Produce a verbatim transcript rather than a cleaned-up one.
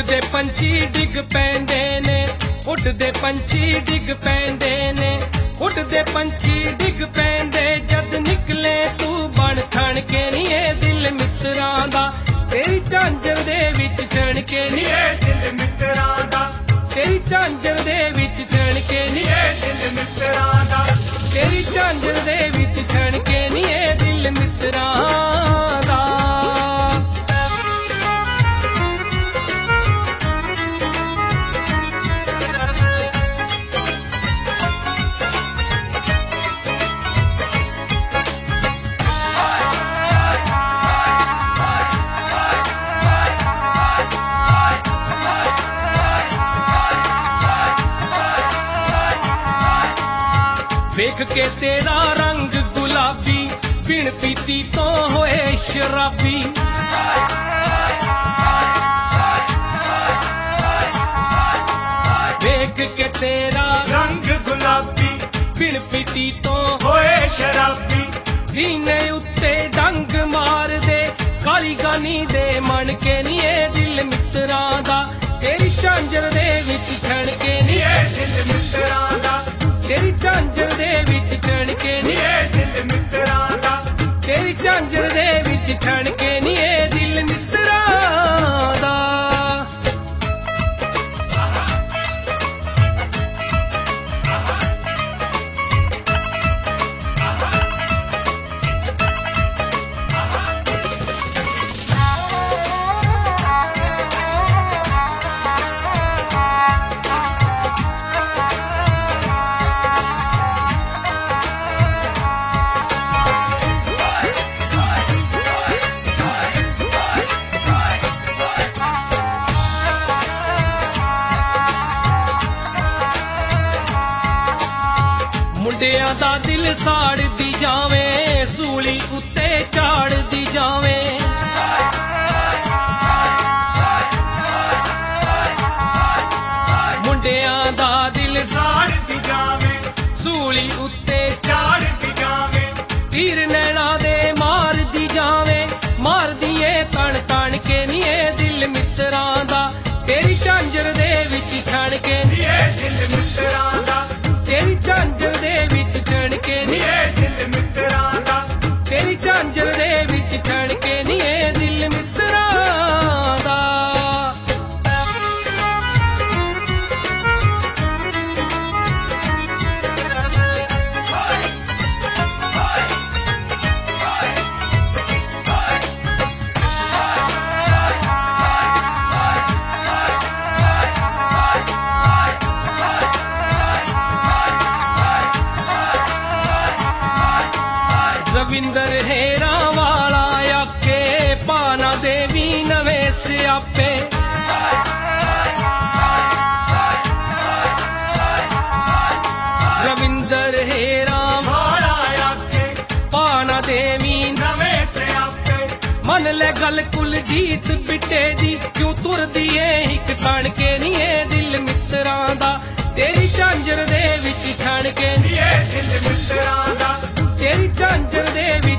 ਉੱਡਦੇ ਪੰਛੀ ਡਿੱਗ ਪੈਂਦੇ ਨੇ, ਉੱਡਦੇ ਪੰਛੀ ਡਿੱਗ ਪੈਂਦੇ ਨੇ, ਉੱਡਦੇ ਪੰਛੀ ਡਿੱਗ ਪੈਂਦੇ ਜਦ ਨਿਕਲੇ ਤੂੰ ਬਣ ਥਣ ਕੇ ਨੀ ਇਹ ਦਿਲ ਮਿੱਤਰਾਂ ਦਾ, ਤੇਰੀ ਝਾਂਜਰ ਦੇ ਵਿੱਚ ਛਣ ਕੇ ਨੀ ਇਹ ਦਿਲ ਮਿੱਤਰਾਂ ਦਾ, ਤੇਰੀ ਝਾਂਜਰ ਦੇ ਵਿੱਚ ਛਣ ਕੇ ਨੀ ਇਹ ਦਿਲ ਮਿੱਤਰਾਂ ਦਾ, ਤੇਰੀ ਝਾਂਜਰ ਦੇ ਵਿੱਚ ਛਣ ਕੇ ਨੀ ਇਹ ਦਿਲ ਮਿੱਤਰਾਂ ਦਾ। ਵੇਖ ਕੇ ਤੇਰਾ ਰੰਗ ਗੁਲਾਬੀ ਬਿਨ ਪੀਤੀ ਤੋਂ ਹੋਏ ਸ਼ਰਾਬੀ, ਵੇਖ ਕੇ ਤੇਰਾ ਰੰਗ ਗੁਲਾਬੀ ਬਿਨ ਪੀਤੀ ਤੋਂ ਹੋਏ ਸ਼ਰਾਬੀ, ਸੀਨੇ ਉੱਤੇ ਡੰਗ ਮਾਰਦੇ ਕਾਲੀ ਗਾਨੀ ਦੇ ਮਣ ਕੇ ਨੀ ਇਹ ਦਿਲ ਮਿੱਤਰਾਂ ਦਾ, ਤੇਰੀ ਝਾਂਜਰ ਦੇ ਵਿੱਚ ਛਣ ਕੇ ਨੀ ਇਹ ਦਿਲ ਮਿੱਤਰਾਂ ਦਾ, ਤੇਰੀ ਝਾਂਜਰ ਦੇ ਵਿੱਚ ਛਣ ਕੇ ਨੀ ਇਹ ਦਿਲ ਮਿੱਤਰਾਂ ਦਾ, ਤੇਰੀ ਝਾਂਜਰ ਦੇ ਵਿੱਚ ਛਣ ਕੇ ਨੀ ਇਹ ਦਿਲ ਮਿੱਤਰਾਂ ਦਾ। ਮੁੰਡਿਆਂ ਦਾ ਦਿਲ ਸਾੜਦੀ ਜਾਵੇ, ਸੂਲੀ ਉੱਤੇ ਝਾੜਦੀ ਜਾਵੇ, ਮੁੰਡਿਆਂ ਦਾ ਦਿਲ ਸਾੜਦੀ ਜਾਵੇ, ਸੂਲੀ ਉੱਤੇ ਝਾੜਦੀ ਜਾਵੇ, ਤੀਰ ਨੈਣਾ ਦੇ ਮਾਰਦੀ ਜਾਵੇ, ਮਾਰਦੀ ਏ ਤਣ ਤਣ ਕੇ ਨੀ ਇਹ ਦਿਲ ਮਿੱਤਰਾਂ ਦਾ, ਤੇਰੀ ਝਾਂਜਰ ਦੇ ਵਿੱਚ ਛਣ ਕੇ ਨੀ ਇਹ ਦਿਲ ਮਿੱਤਰਾਂ ਦਾ, ਤੇਰੀ ਝਾਂਜਰ ਦੇ ਵਿੱਚ ਛਣ ਕੇ ਨੀ ਇਹ ਦਿਲ ਮਿੱਤਰਾਂ ਦਾ, ਤੇਰੀ ਝਾਂਜਰ ਦੇ ਵਿੱਚ ਛਣ ਕੇ ਨੀ ਇਹ ਦਿਲ ਮਿੱਤਰਾਂ ਦਾ। ਰਵਿੰਦਰ ਹੇਰਾ ਵਾਲਾ ਆਕੇ ਪਾਣਾ ਦੇਵੀ ਨਵੇਂ ਸਿਆਪੇ, ਰਵਿੰਦਰ ਹੇਰਾ ਵਾਲਾ ਆਕੇ ਪਾਣਾ ਦੇਵੀ ਨਵੇਂ ਸਿਆਪੇ, ਮੰਨ ਲੈ ਗੱਲ ਕੁਲਜੀਤ ਬਿੱਟੇ ਦੀ, ਕਿਉਂ ਤੁਰਦੀ ਏ ਇੱਕ ਤਣ ਕੇ ਨੀ ਇਹ ਦਿਲ ਮਿੱਤਰਾਂ ਦਾ, ਤੇਰੀ ਝਾਂਜਰ ਦੇ ਵਿੱਚ ਛਣ ਕੇ ਨੀ ਇਹ ਦਿਲ ਮਿੱਤਰਾਂ ਦਾ, ਤੇਰੀ ਝਾਂਜਰ ਦੇ ਵਿੱਚ